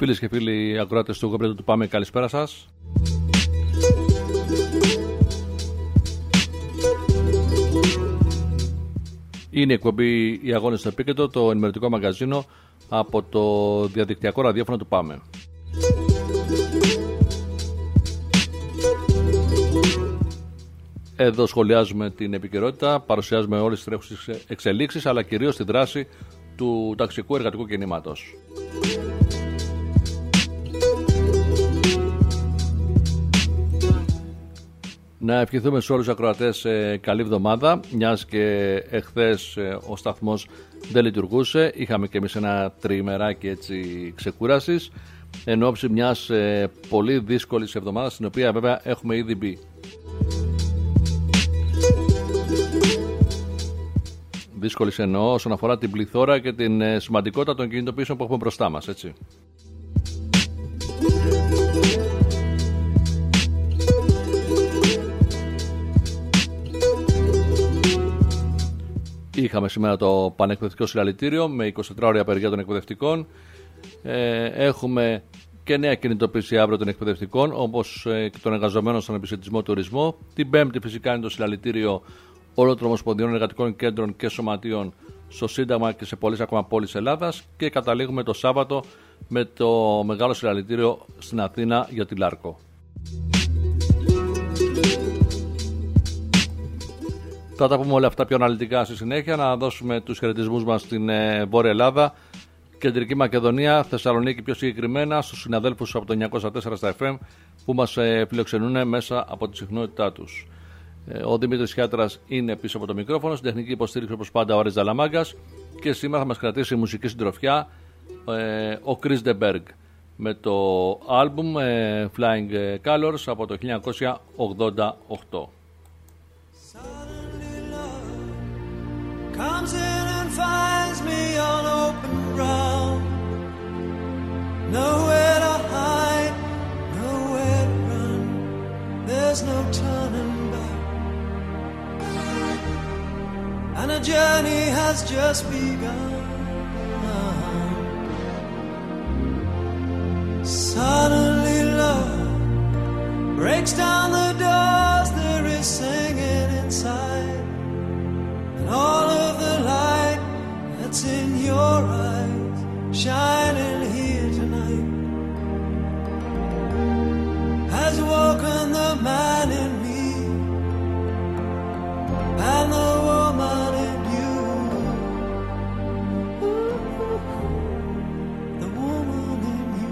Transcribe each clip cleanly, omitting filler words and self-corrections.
Φίλες και φίλοι ακροάτες του Γομπρέτου του Πάμε, καλησπέρα σας. Είναι η εκπομπή «Οι Αγώνες στο Επίκεντρο», το ενημερωτικό μαγαζίνο από το διαδικτυακό ραδιόφωνο του Πάμε. Εδώ σχολιάζουμε την επικαιρότητα, παρουσιάζουμε όλες τις τρέχουσες εξελίξεις, αλλά κυρίως τη δράση του ταξικού εργατικού κινήματος. Να ευχηθούμε σε όλους τους ακροατές καλή εβδομάδα, μιας και εχθές ο σταθμός δεν λειτουργούσε. Είχαμε και εμείς ένα τριημεράκι έτσι ξεκούρασης, εν ώψη μιας πολύ δύσκολης εβδομάδας, στην οποία βέβαια έχουμε ήδη μπει. Δύσκολης εννοώ όσον αφορά την πληθώρα και την σημαντικότητα των κινητοποιήσεων που έχουμε μπροστά μας, έτσι. Είχαμε σήμερα το πανεκπαιδευτικό συλλαλητήριο με 24 ώρια απεργία των εκπαιδευτικών. Έχουμε και νέα κινητοποίηση αύριο των εκπαιδευτικών, όπως και των εργαζομένων στον επισητισμό τουρισμό. Την Πέμπτη φυσικά είναι το συλλαλητήριο όλων των ομοσπονδιών εργατικών κέντρων και σωματείων στο Σύνταγμα και σε πολλές ακόμα πόλεις Ελλάδας. Και καταλήγουμε το Σάββατο με το μεγάλο συλλαλητήριο στην Αθήνα για τη Λάρκο. Θα τα πούμε όλα αυτά πιο αναλυτικά στη συνέχεια. Να δώσουμε τους χαιρετισμούς μας στην Βόρεια Ελλάδα, Κεντρική Μακεδονία, Θεσσαλονίκη πιο συγκεκριμένα, στους συναδέλφους από το 904 στα FM που μας φιλοξενούν μέσα από τη συχνότητά τους. Ο Δημήτρης Χιάτρας είναι πίσω από το μικρόφωνο, στην τεχνική υποστήριξη όπως πάντα ο Άρης Δαλαμάγκας, και σήμερα θα μας κρατήσει η μουσική συντροφιά ο Chris de Berg με το άλμπουμ Flying Colors από το 1988. Comes in and finds me on open ground. Nowhere to hide, nowhere to run. There's no turning back. And a journey has just begun. Suddenly love breaks down the doors. There is singing inside. And all of the light that's in your eyes shining here tonight has woken the man in me and the woman in you. The woman in you.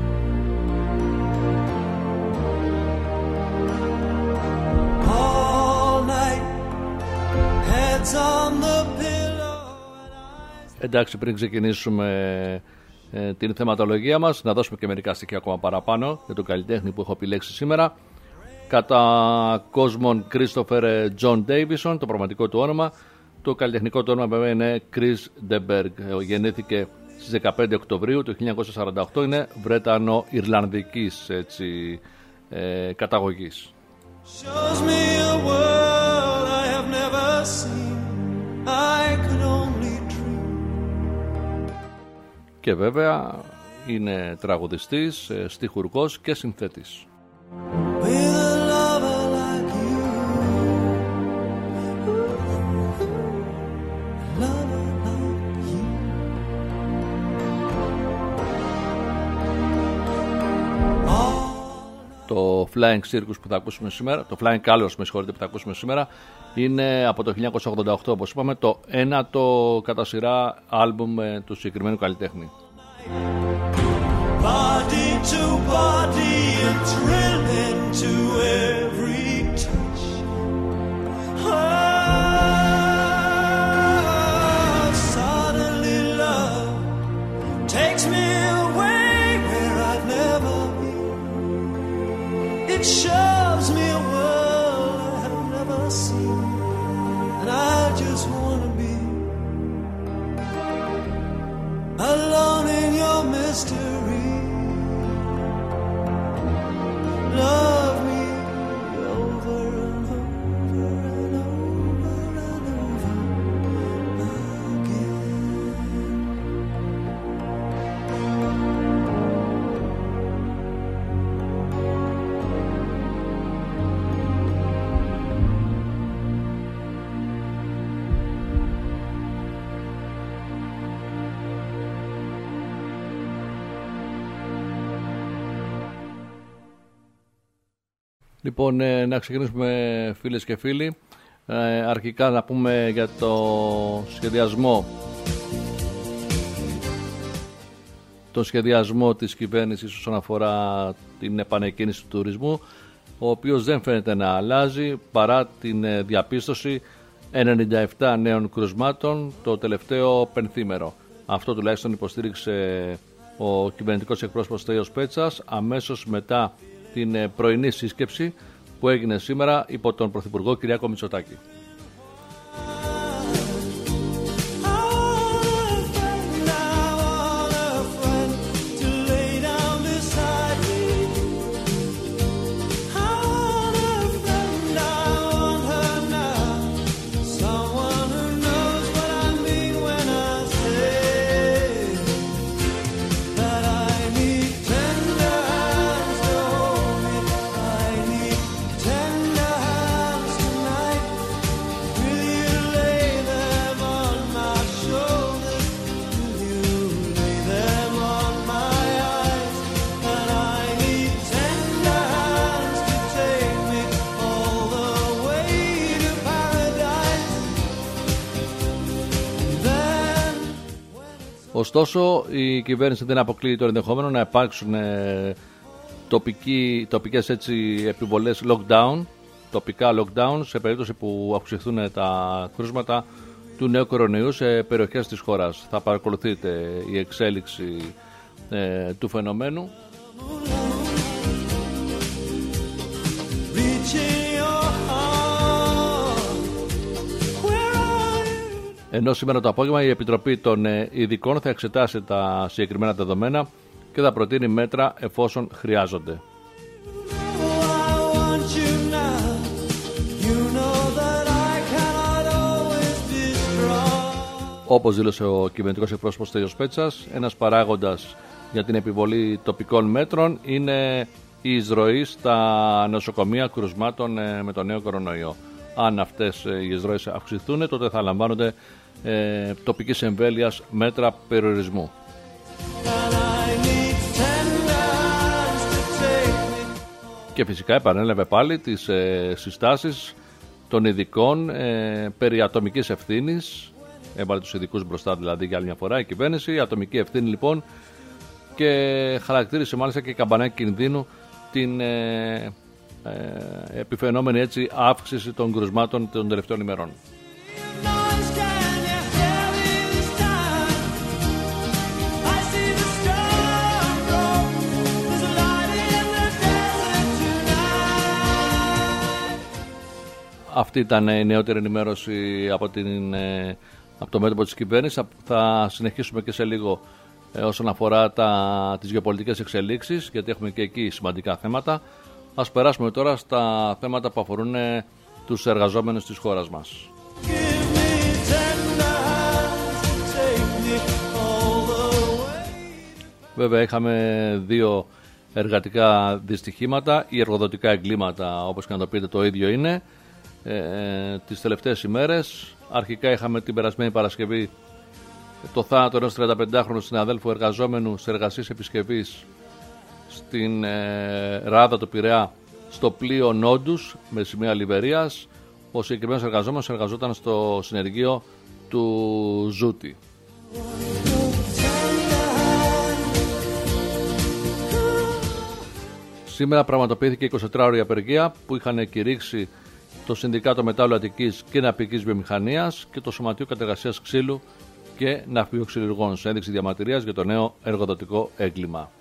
All night heads on the pillow. Εντάξει, πριν ξεκινήσουμε την θεματολογία μας, να δώσουμε και μερικά στοιχεία ακόμα παραπάνω για τον καλλιτέχνη που έχω επιλέξει σήμερα. Κατά κόσμον Christopher John Davison, το πραγματικό του όνομα. Το καλλιτεχνικό του όνομα βέβαια είναι Chris de Berg. Γεννήθηκε στις 15 Οκτωβρίου του 1948. Είναι Βρετανο-Ιρλανδικής καταγωγής. Shows me a world I have never seen. I could only dream. Και βέβαια είναι τραγουδιστής, στιχουργός και συνθέτης. With a lover like you. A lover like you. Το Flying Circus που θα ακούσουμε σήμερα, το Flying Colors με συγχωρείτε, που θα ακούσουμε σήμερα, είναι από το 1988, όπως είπαμε, το ένατο κατά σειρά άλμπουμ του συγκεκριμένου καλλιτέχνη. Body to body and thrilling to every touch. Oh, suddenly love takes me away where I've never been. It shows me a world I have never seen, and I just want to be alone in your mystery. Love me over and over and over and over again. Λοιπόν, να ξεκινήσουμε φίλες και φίλοι. Αρχικά να πούμε για το σχεδιασμό της κυβέρνησης όσον αφορά την επανεκκίνηση του τουρισμού, ο οποίος δεν φαίνεται να αλλάζει παρά την διαπίστωση 97 νέων κρουσμάτων το τελευταίο πενθήμερο. Αυτό τουλάχιστον υποστήριξε ο κυβερνητικός εκπρόσωπος Στέλιος Πέτσας αμέσως μετά την πρωινή σύσκεψη που έγινε σήμερα υπό τον Πρωθυπουργό Κυριάκο Μητσοτάκη. Ωστόσο, η κυβέρνηση δεν αποκλείει το ενδεχόμενο να υπάρξουν τοπικές επιβολές lockdown, τοπικά lockdown, σε περίπτωση που αυξηθούν τα κρούσματα του νέου κορονοϊού σε περιοχές της χώρας. Θα παρακολουθείτε η εξέλιξη του φαινομένου. Ενώ σήμερα το απόγευμα η Επιτροπή των Ειδικών θα εξετάσει τα συγκεκριμένα δεδομένα και θα προτείνει μέτρα εφόσον χρειάζονται. Όπως δήλωσε ο κυβερνητικός εκπρόσωπος Στέλιος Πέτσας, ένας παράγοντας για την επιβολή τοπικών μέτρων είναι η εισρωή στα νοσοκομεία κρουσμάτων με το νέο κορονοϊό. Αν αυτές οι εισρωές αυξηθούν, τότε θα λαμβάνονται τοπικής εμβέλειας μέτρα περιορισμού. Και φυσικά επανέλαβε πάλι τις συστάσεις των ειδικών περί ατομικής ευθύνης. Έβαλε τους ειδικούς μπροστά δηλαδή για άλλη μια φορά η κυβέρνηση. Η ατομική ευθύνη λοιπόν, και χαρακτήρισε μάλιστα και καμπανάκι κινδύνου την επιφαινόμενη έτσι αύξηση των κρουσμάτων των τελευταίων ημερών. Αυτή ήταν η νεότερη ενημέρωση από το μέτωπο της κυβέρνησης. Θα συνεχίσουμε και σε λίγο όσον αφορά τις γεωπολιτικές εξελίξεις, γιατί έχουμε και εκεί σημαντικά θέματα. Ας περάσουμε τώρα στα θέματα που αφορούν τους εργαζόμενους της χώρας μας. Βέβαια είχαμε δύο εργατικά δυστυχήματα ή εργοδοτικά εγκλήματα, όπως και να το πείτε το ίδιο είναι, τις τελευταίες ημέρες. Αρχικά είχαμε την περασμένη Παρασκευή το θάνατο ενός 35χρονου συναδέλφου εργαζόμενου σε εργασίες επισκευής στην Ράδα του Πειραιά στο πλοίο Νόντους με σημαία Λιβερίας. Ο συγκεκριμένος εργαζόμενος εργαζόταν στο συνεργείο του Ζούτη. Σήμερα πραγματοποιήθηκε 24ωρη απεργία που είχαν κηρύξει το Συνδικάτο Μετάλλου Αττικής και Ναυπηγικής Βιομηχανίας και το Σωματείο Κατεργασίας Ξύλου και Ναυπηγοξυλουργών σε ένδειξη διαμαρτυρίας για το νέο εργοδοτικό έγκλημα.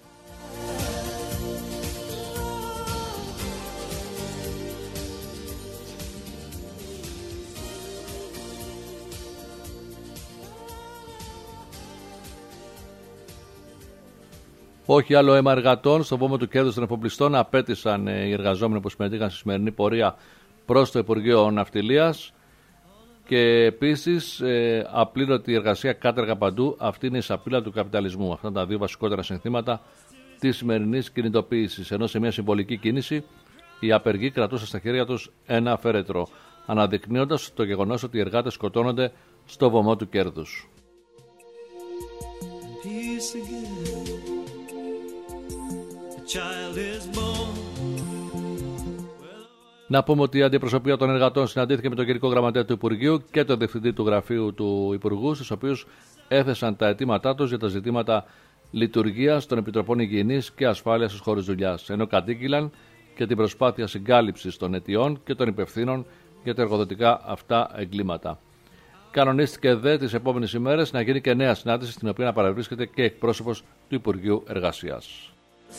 Όχι άλλο αίμα εργατών. Στο βώμα του κέρδους των εφοπλιστών απέτησαν οι εργαζόμενοι που συμμετείχαν στη σημερινή πορεία προς το Υπουργείο Ναυτιλίας. Και επίσης απλήρωτη εργασία κάτεργα παντού. Αυτή είναι η σαπίλα του καπιταλισμού. Αυτά τα δύο βασικότερα συνθήματα της σημερινής κινητοποίησης. Ενώ σε μια συμβολική κίνηση οι απεργοί κρατούσαν στα χέρια τους ένα φέρετρο, αναδεικνύοντας το γεγονός ότι οι εργάτες σκοτώνονται στο βωμό του κέρδους. Να πούμε ότι η αντιπροσωπεία των εργατών συναντήθηκε με τον Γενικό Γραμματέα του Υπουργείου και τον Διευθυντή του Γραφείου του Υπουργού, στους οποίους έθεσαν τα αιτήματά τους για τα ζητήματα λειτουργίας των Επιτροπών Υγιεινής και Ασφάλειας στους χώρους δουλειάς, ενώ κατήγγειλαν και την προσπάθεια συγκάλυψης των αιτιών και των υπευθύνων για τα εργοδοτικά αυτά εγκλήματα. Κανονίστηκε δε τις επόμενες ημέρες να γίνει και νέα συνάντηση, στην οποία να παρευρίσκεται και εκπρόσωπος του Υπουργείου Εργασίας.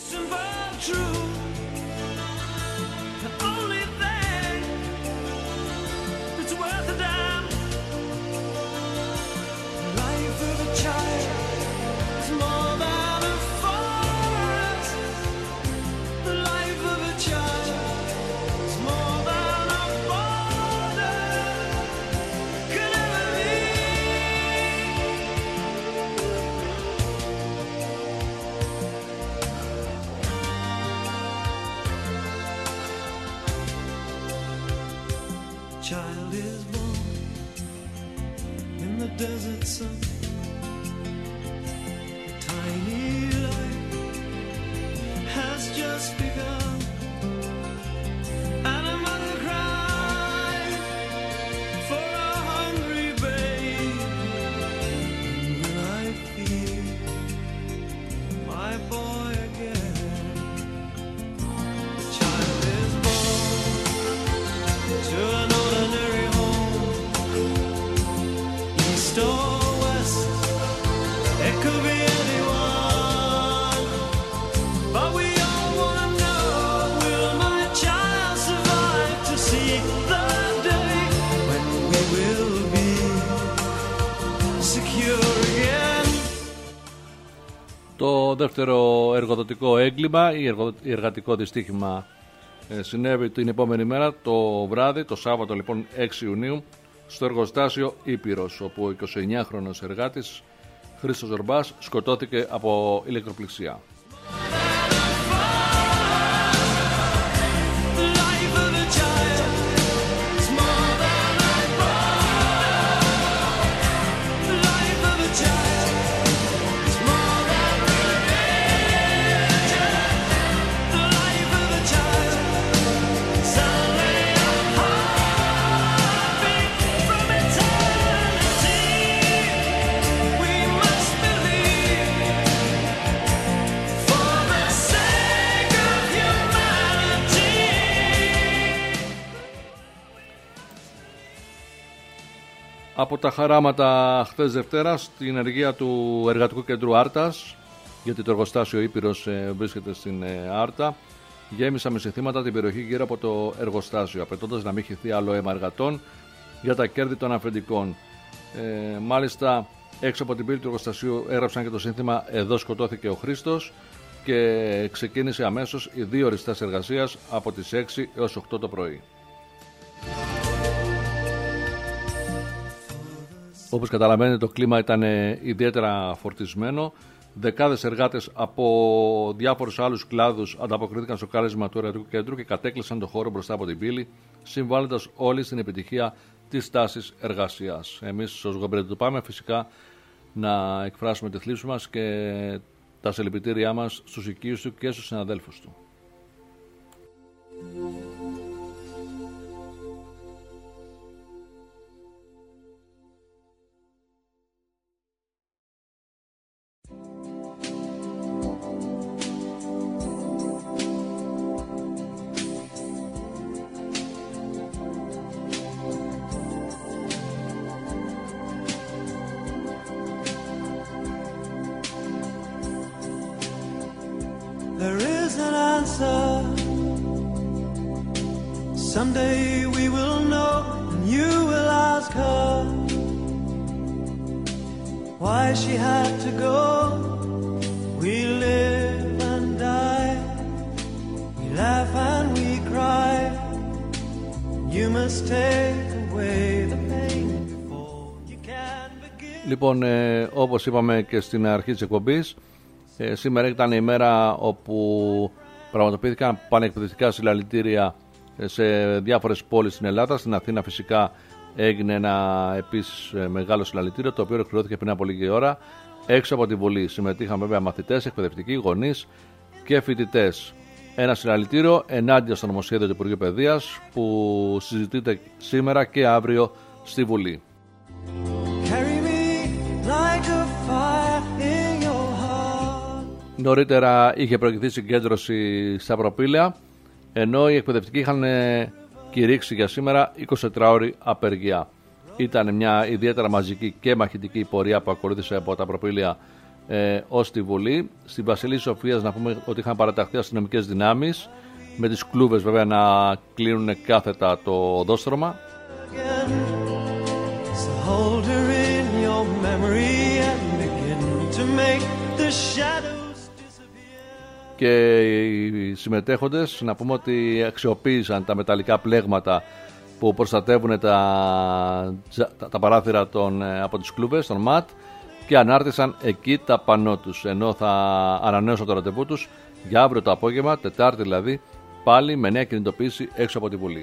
Child is born in the desert sun. A tiny life has just begun, and a mother cries for a hungry babe. And when I feel my boy again, the child is born to an ordinary home, east or west, it could be anyone, but we all want to know, will my child survive to see the day when we will be secure again? Το δεύτερο εργοδοτικό έγκλημα ή εργατικό δυστύχημα συνέβη την επόμενη μέρα, το βράδυ, το Σάββατο λοιπόν 6 Ιουνίου, στο εργοστάσιο Ήπειρος, όπου ο 29χρονος εργάτης Χρήστος Ζορμπάς σκοτώθηκε από ηλεκτροπληξία. Από τα χαράματα χθες Δευτέρα στην ενεργεία του Εργατικού Κέντρου Άρτας, γιατί το εργοστάσιο Ήπειρος βρίσκεται στην Άρτα, γέμισαν με συνθήματα την περιοχή γύρω από το εργοστάσιο, απαιτώντας να μην χυθεί άλλο αίμα εργατών για τα κέρδη των αφεντικών. Μάλιστα, έξω από την πύλη του εργοστασίου έγραψαν και το σύνθημα «Εδώ σκοτώθηκε ο Χρήστος» και ξεκίνησε αμέσως οι 2 ώρες εργασίας από τις 6 έως 8 το πρωί. Όπως καταλαβαίνετε, το κλίμα ήταν ιδιαίτερα φορτισμένο. Δεκάδες εργάτες από διάφορους άλλους κλάδους ανταποκρίθηκαν στο κάλεσμα του Εργατικού Κέντρου και κατέκλυσαν το χώρο μπροστά από την πύλη, συμβάλλοντας όλοι στην επιτυχία της τάσης εργασίας. Εμείς ως Γομπρέντι του Πάμε φυσικά να εκφράσουμε τη θλίψη μας και τα συλληπιτήριά μας στους οικείους του και στους συναδέλφους του. There is an answer. Someday we will know, and you will ask her why she had to go. We live and die, we laugh and we cry. You must take away the pain before you can begin. Λοιπόν, όπως είπαμε και στην αρχή της εκπομπής, σήμερα ήταν η μέρα όπου πραγματοποιήθηκαν πανεκπαιδευτικά συλλαλητήρια σε διάφορες πόλεις στην Ελλάδα. Στην Αθήνα φυσικά έγινε ένα επίσης μεγάλο συλλαλητήριο, το οποίο εκπληρώθηκε πριν από λίγη ώρα έξω από τη Βουλή. Συμμετείχαν βέβαια μαθητές, εκπαιδευτικοί, γονείς και φοιτητές. Ένα συλλαλητήριο ενάντια στο νομοσχέδιο του Υπουργείου Παιδείας που συζητείται σήμερα και αύριο στη Βουλή. Νωρίτερα είχε προηγηθεί συγκέντρωση στα Προπήλαια, ενώ οι εκπαιδευτικοί είχαν κηρύξει για σήμερα 24ωρη απεργία. Ήταν μια ιδιαίτερα μαζική και μαχητική πορεία που ακολούθησε από τα Προπήλαια ως τη Βουλή. Στην Βασιλή Σοφίας να πούμε ότι είχαν παραταχθεί αστυνομικές δυνάμεις, με τις κλούβες βέβαια να κλείνουν κάθετα το οδόστρωμα. Και οι συμμετέχοντες να πούμε ότι αξιοποίησαν τα μεταλλικά πλέγματα που προστατεύουν τα παράθυρα από τις κλούβες, των ΜΑΤ, και ανάρτησαν εκεί τα πανό τους, ενώ θα ανανέωσαν το ραντεβού τους για αύριο το απόγευμα, Τετάρτη δηλαδή, πάλι με νέα κινητοποίηση έξω από τη Βουλή.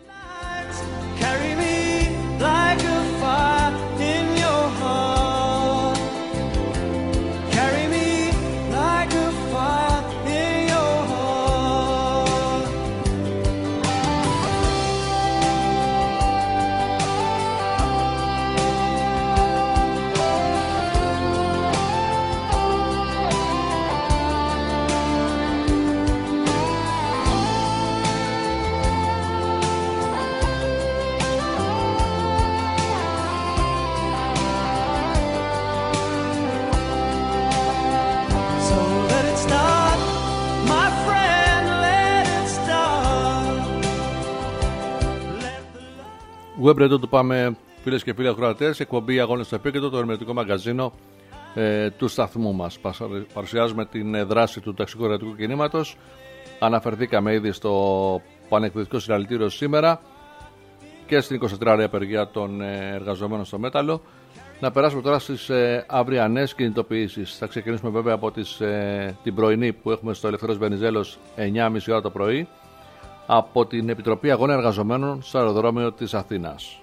Web Radio του πάμε, φίλες και φίλοι ακροατές, εκπομπή Αγώνες στο Επίκεντρο, το ερμηνευτικό μαγκαζίνο του σταθμού μας. Παρουσιάζουμε την δράση του ταξικού εργατικού κινήματος. Αναφερθήκαμε ήδη στο πανεκπαιδευτικό συλλαλητήριο σήμερα και στην 24ωρη απεργία των εργαζομένων στο μέταλλο. Να περάσουμε τώρα στις αυριανές κινητοποιήσεις. Θα ξεκινήσουμε βέβαια από την πρωινή που έχουμε στο Ελευθέρος Βενιζέλος 9.30 ώρα το πρωί, από την Επιτροπή Αγώνων Εργαζομένων στο αεροδρόμιο της Αθήνας.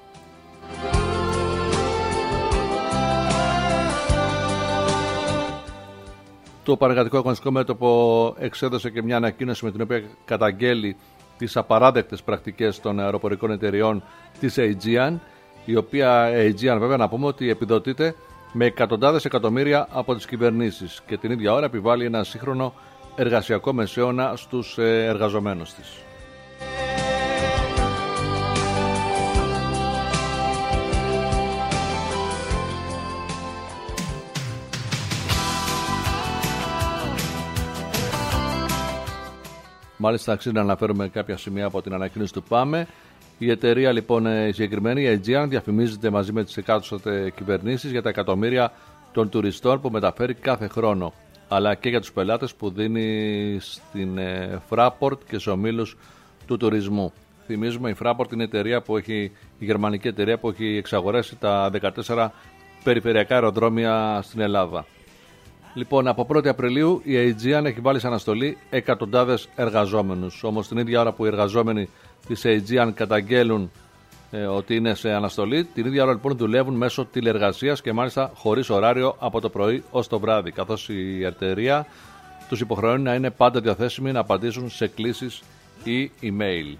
Το Πανεργατικό Αγωνιστικό Μέτωπο εξέδωσε και μια ανακοίνωση με την οποία καταγγέλει τις απαράδεκτες πρακτικές των αεροπορικών εταιριών της Aegean, η οποία Aegean βέβαια να πούμε ότι επιδοτείται με εκατοντάδες εκατομμύρια από τις κυβερνήσεις και την ίδια ώρα επιβάλλει ένα σύγχρονο εργασιακό μεσαίωνα στους εργαζομένους της. Μάλιστα, αξίζει να αναφέρουμε κάποια σημεία από την ανακοίνωση του ΠΑΜΕ. Η εταιρεία λοιπόν η συγκεκριμένη, η Aegean, διαφημίζεται μαζί με τις εκάστοτε κυβερνήσεις για τα εκατομμύρια των τουριστών που μεταφέρει κάθε χρόνο, αλλά και για τους πελάτες που δίνει στην Fraport και σε ομίλους του τουρισμού. Θυμίζουμε, η Fraport είναι η γερμανική εταιρεία που έχει εξαγοράσει τα 14 περιφερειακά αεροδρόμια στην Ελλάδα. Λοιπόν, από 1η Απριλίου η Aegean έχει βάλει σε αναστολή εκατοντάδες εργαζόμενους. Όμως την ίδια ώρα που οι εργαζόμενοι της Aegean καταγγέλουν ότι είναι σε αναστολή, την ίδια ώρα λοιπόν δουλεύουν μέσω τηλεργασίας και μάλιστα χωρίς ωράριο από το πρωί ως το βράδυ, καθώς η εταιρεία τους υποχρεώνει να είναι πάντα διαθέσιμοι να απαντήσουν σε κλήσεις ή email.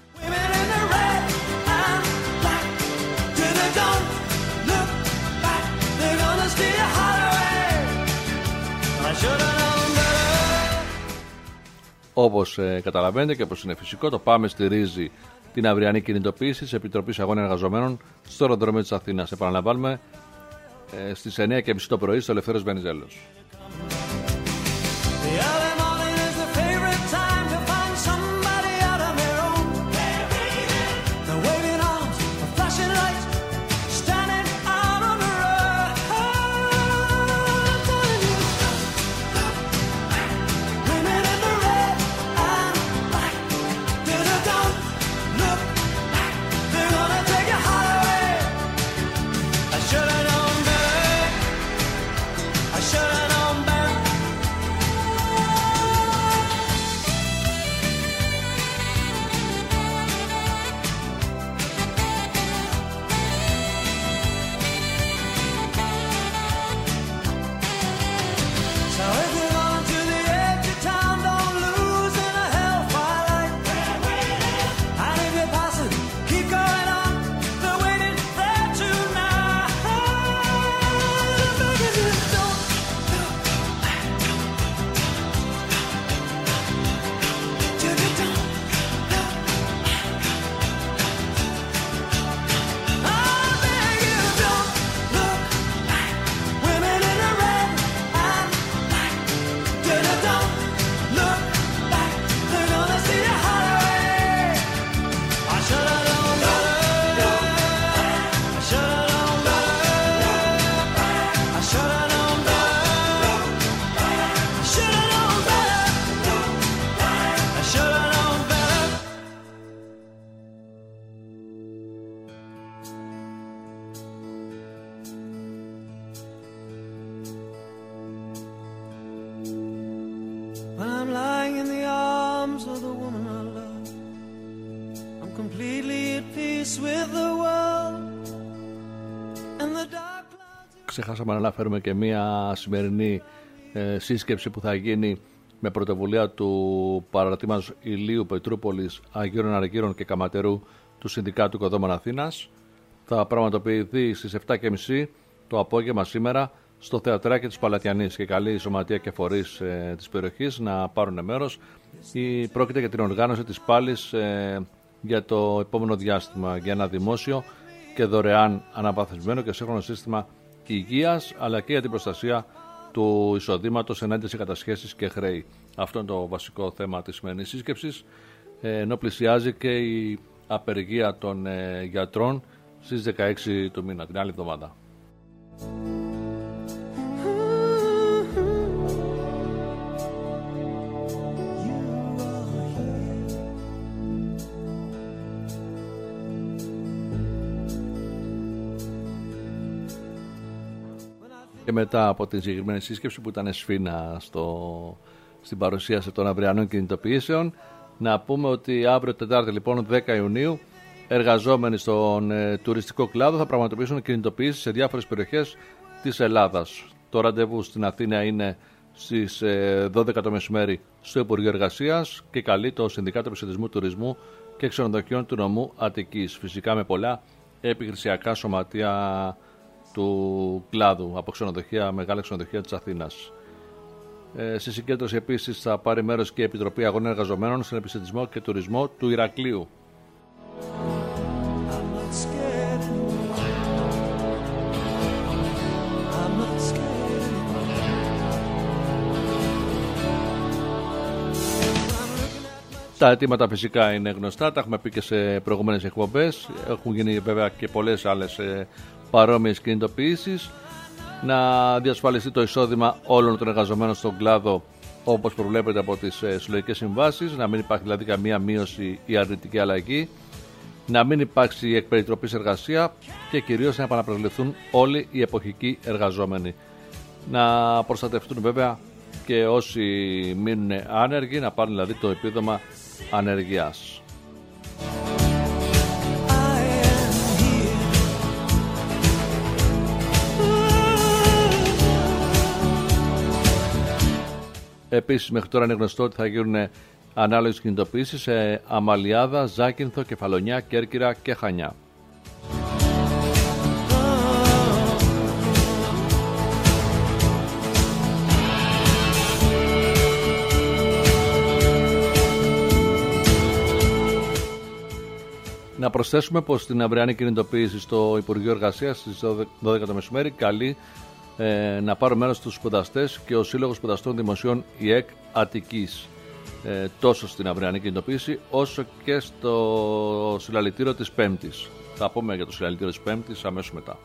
Όπως καταλαβαίνετε και όπως είναι φυσικό, το ΠΑΜΕ στηρίζει την αυριανή κινητοποίηση της Επιτροπής Αγώνων Εργαζομένων στο αεροδρόμιο της Αθήνας. Επαναλαμβάνουμε, στις 9.30 το πρωί στο Ελευθέρος Βενιζέλος. Should've known Ξεχάσαμε να αναφέρουμε και μια σημερινή σύσκεψη που θα γίνει με πρωτοβουλία του Παραρτήματος Ηλίου Πετρούπολης, Αγίων Αργύρων και Καματερού του Συνδικάτου Οικοδόμων Αθήνας. Θα πραγματοποιηθεί στις 7.30 το απόγευμα σήμερα στο Θεατράκι της Παλατιανής, και καλεί η Σωματεία και φορείς της περιοχής να πάρουν μέρος. Πρόκειται για την οργάνωση της πάλης για το επόμενο διάστημα, για ένα δημόσιο και δωρεάν αναβαθμισμένο και σύγχρονο σύστημα υγείας, αλλά και για την προστασία του εισοδήματος ενάντια σε κατασχέσεις και χρέη. Αυτό είναι το βασικό θέμα της σημερινής σύσκεψης, ενώ πλησιάζει και η απεργία των γιατρών στις 16 του μήνα, την άλλη εβδομάδα. Και μετά από την συγκεκριμένη σύσκεψη που ήταν σφήνα στην παρουσίαση των αυριανών κινητοποιήσεων, να πούμε ότι αύριο Τετάρτη, λοιπόν 10 Ιουνίου, εργαζόμενοι στον τουριστικό κλάδο θα πραγματοποιήσουν κινητοποιήσεις σε διάφορες περιοχές της Ελλάδας. Το ραντεβού στην Αθήνα είναι στις 12 το μεσημέρι στο Υπουργείο Εργασίας και καλεί το Συνδικάτο Επισητισμού Τουρισμού και Ξενοδοχείων του Νομού Αττικής. Φυσικά με πολλά επιχειρησιακά σωματεία του κλάδου, από ξενοδοχεία, μεγάλα ξενοδοχεία της Αθήνας. Στη συγκέντρωση επίσης θα πάρει μέρος και η Επιτροπή Αγώνων Εργαζομένων στον Επισητισμό και Τουρισμό του Ηρακλείου. Τα αιτήματα φυσικά είναι γνωστά, τα έχουμε πει και σε προηγούμενες εκπομπές. Έχουν γίνει βέβαια και πολλές άλλες παρόμοιες κινητοποιήσεις. Να διασφαλιστεί το εισόδημα όλων των εργαζομένων στον κλάδο όπως προβλέπεται από τις συλλογικές συμβάσεις, να μην υπάρχει δηλαδή καμία μείωση ή αρνητική αλλαγή, να μην υπάρξει εκπεριτροπής εργασία και κυρίως να επαναπροσληφθούν όλοι οι εποχικοί εργαζόμενοι. Να προστατευτούν βέβαια και όσοι μείνουν άνεργοι, να πάρουν δηλαδή το επίδομα ανεργίας. Επίσης μέχρι τώρα είναι γνωστό ότι θα γίνουν ανάλογες κινητοποιήσεις σε Αμαλιάδα, Ζάκυνθο, Κεφαλονιά, Κέρκυρα και Χανιά. Να προσθέσουμε πως στην αυριανή κινητοποίηση στο Υπουργείο Εργασίας στις 12 το μεσημέρι καλεί να πάρουν μέρος τους σπουδαστές και ο Σύλλογος Σπουδαστών Δημοσίων ΙΕΚ Αττικής, τόσο στην αυριανή κινητοποίηση όσο και στο συλλαλητήριο της Πέμπτης. Θα πούμε για το συλλαλητήριο της Πέμπτης αμέσως μετά.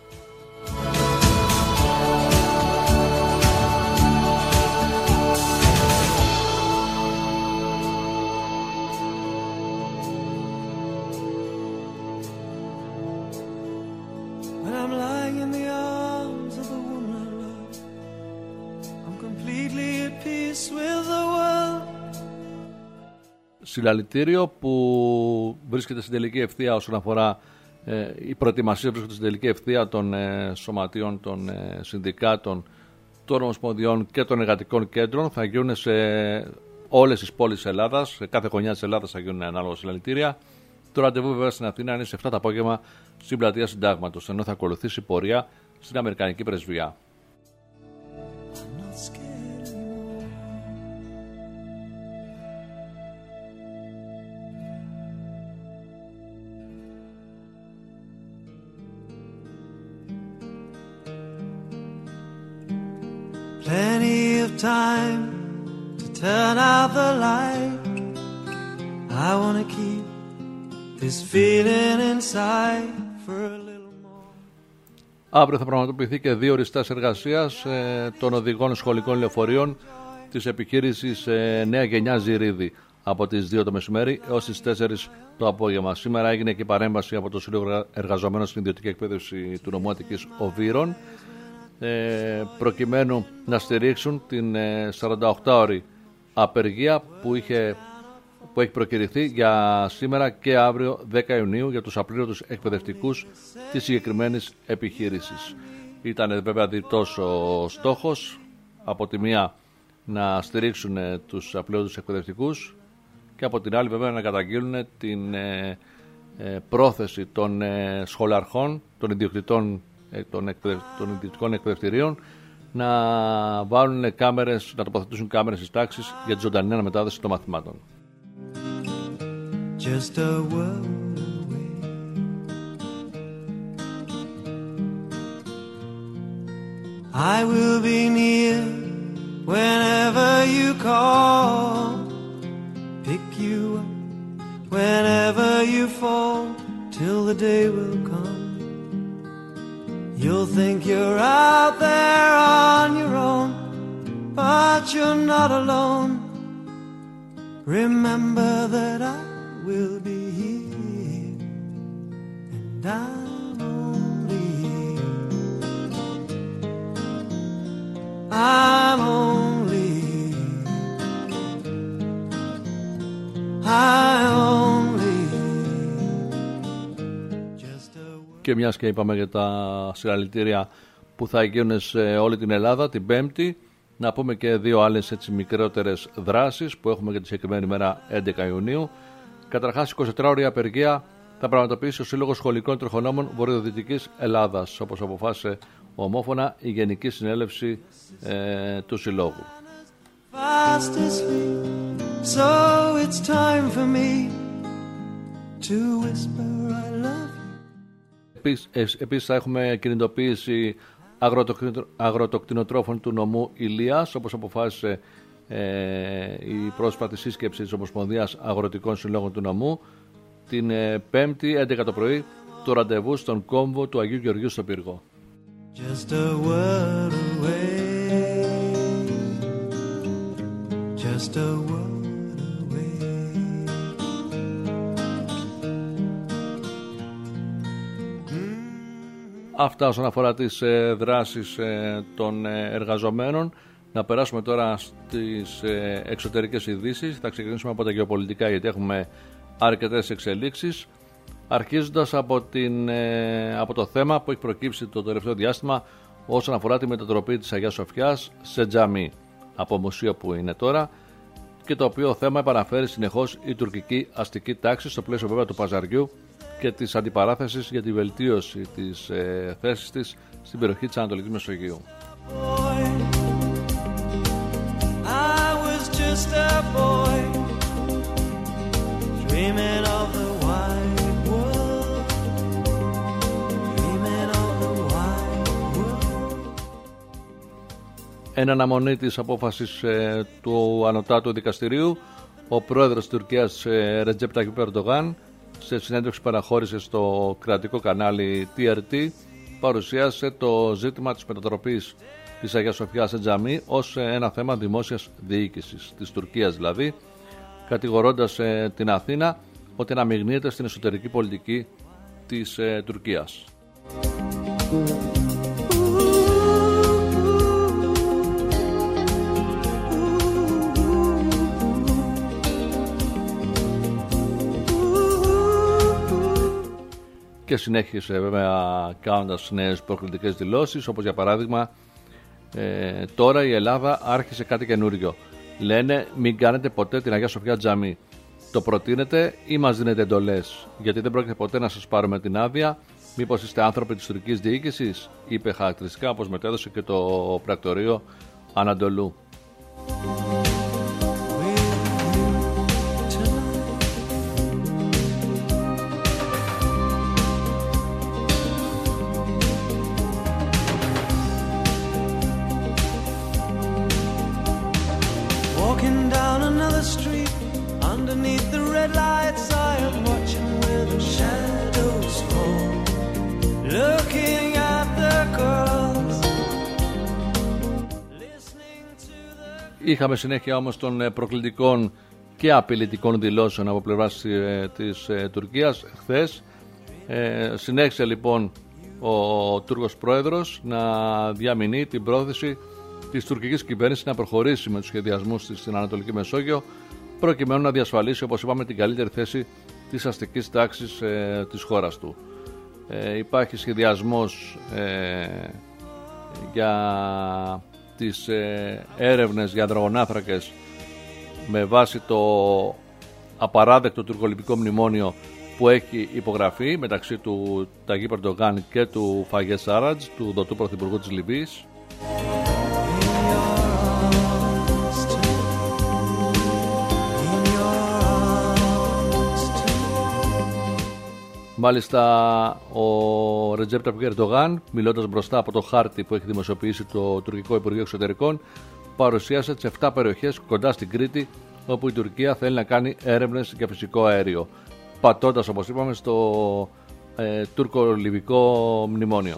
Συλλαλητήριο που βρίσκεται στην τελική ευθεία όσον αφορά οι προετοιμασίες, βρίσκονται στην τελική ευθεία των σωματείων, των συνδικάτων, των ομοσπονδιών και των εργατικών κέντρων. Θα γίνουν σε όλες τις πόλεις της Ελλάδας, σε κάθε γωνιά της Ελλάδας θα γίνουν ανάλογα συλλαλητήρια. Το ραντεβού βέβαια στην Αθήνα είναι σε 7 το απόγευμα στην πλατεία Συντάγματος, ενώ θα ακολουθήσει πορεία στην Αμερικανική Πρεσβεία. Plenty of time to turn out the light. I want to keep this feeling inside for a little more. Αύριο θα πραγματοποιηθεί και 2 ώρες εργασίας των οδηγών σχολικών λεωφορείων της επιχείρησης Νέα Γενιά Ζηρίδη από τις 2 το μεσημέρι έως τις 4 το απόγευμα. Σήμερα έγινε και παρέμβαση από το Σύλλογο Εργαζομένων στην Ιδιωτική Εκπαίδευση του Νομού Αττικής Οβύρων, προκειμένου να στηρίξουν την 48ωρη απεργία που είχε που έχει προκηρυχθεί για σήμερα και αύριο 10 Ιουνίου για τους απλήρωτους εκπαιδευτικούς της συγκεκριμένης επιχείρησης. Ήταν βέβαια διτός ο στόχος, από τη μία να στηρίξουν τους απλήρωτους εκπαιδευτικούς και από την άλλη βέβαια να καταγγείλουν την πρόθεση των σχολαρχών, των ιδιοκτητών των ιδιωτικών εκπαιδευτηρίων να βάλουν κάμερες, να τοποθετήσουν κάμερες στις τάξεις για τη ζωντανή αναμετάδοση των μαθημάτων. Just a word away. I will be near whenever you call. Pick you up whenever you fall, till the day will come. You'll think you're out there on your own, but you're not alone. Remember that I will be here, and I'm only here. I'm only here. I'm only here. Just a word. Και μιας και είπαμε για τα συλλαλητήρια που θα γίνουν σε όλη την Ελλάδα την Πέμπτη, να πούμε και δύο άλλες έτσι μικρότερες δράσεις που έχουμε για τη συγκεκριμένη μέρα 11 Ιουνίου. Καταρχάς, 24ωρη απεργία θα πραγματοποιήσει ο Σύλλογος Σχολικών Τροχονόμων Βορειοδυτικής Ελλάδας, όπως αποφάσισε ομόφωνα η Γενική Συνέλευση του Συλλόγου. Επίσης θα έχουμε κινητοποίηση αγροτοκτηνοτρόφων του νομού Ηλίας, όπως αποφάσισε η πρόσφατη σύσκεψη της Ομοσπονδίας Αγροτικών Συλλόγων του νομού, την Πέμπτη 11 το πρωί, το ραντεβού στον κόμβο του Αγίου Γεωργίου στο Πύργο. Just a word away. Just a word away. Αυτά όσον αφορά τις δράσεις των εργαζομένων. Να περάσουμε τώρα στις εξωτερικές ειδήσεις. Θα ξεκινήσουμε από τα γεωπολιτικά, γιατί έχουμε αρκετές εξελίξεις. Αρχίζοντας από το θέμα που έχει προκύψει το τελευταίο διάστημα όσον αφορά τη μετατροπή της Αγίας Σοφιάς σε τζαμί, από μουσείο που είναι τώρα, και το οποίο θέμα επαναφέρει συνεχώς η τουρκική αστική τάξη στο πλαίσιο βέβαια του παζαριού και της αντιπαράθεσης για τη βελτίωση της θέσης της στην περιοχή της Ανατολικής Μεσογείου. Εν αναμονή της απόφασης του Ανωτάτου Δικαστηρίου, ο πρόεδρος της Τουρκίας Ρετζέπ Ταγιπ Ερντογάν, σε συνέντευξη παραχώρησε στο κρατικό κανάλι TRT, παρουσίασε το ζήτημα της μετατροπής της Αγίας Σοφιάς σε τζαμί ως ένα θέμα δημόσιας διοίκησης της Τουρκίας, δηλαδή κατηγορώντας την Αθήνα ότι αναμειγνύεται στην εσωτερική πολιτική της Τουρκίας. Και συνέχισε βέβαια κάνοντας νέες προκλητικές δηλώσεις, όπως για παράδειγμα τώρα η Ελλάδα άρχισε κάτι καινούριο. Λένε μην κάνετε ποτέ την Αγία Σοφιά τζαμί. Το προτείνετε ή μας δίνετε εντολές? Γιατί δεν πρόκειται ποτέ να σας πάρουμε την άδεια. Μήπως είστε άνθρωποι της τουρκικής διοίκησης? Είπε χαρακτηριστικά, όπως μετέδωσε και το πρακτορείο Ανατολού. Είχαμε συνέχεια όμως των προκλητικών και απειλητικών δηλώσεων από πλευράς της Τουρκίας χθες. Συνέχισε λοιπόν ο Τούρκος πρόεδρος να διαμηνεί την πρόθεση της τουρκικής κυβέρνησης να προχωρήσει με τους σχεδιασμούς της στην Ανατολική Μεσόγειο προκειμένου να διασφαλίσει, όπως είπαμε, την καλύτερη θέση της αστικής τάξης της χώρας του. Υπάρχει σχεδιασμός για τις έρευνες για υδρογονάνθρακες με βάση το απαράδεκτο τουρκολιβικό μνημόνιο που έχει υπογραφεί μεταξύ του Ταγί Ερντογάν και του Φαγέ Σάρατζ, του δοτού πρωθυπουργού της Λιβύης. Μάλιστα, ο Ρετζέπ Ταγιπ Ερντογάν, μιλώντας μπροστά από το χάρτη που έχει δημοσιοποιήσει το τουρκικό Υπουργείο Εξωτερικών, παρουσίασε τις 7 περιοχές κοντά στην Κρήτη όπου η Τουρκία θέλει να κάνει έρευνες για φυσικό αέριο, πατώντας, όπως είπαμε, στο τουρκο-λιβικό μνημόνιο.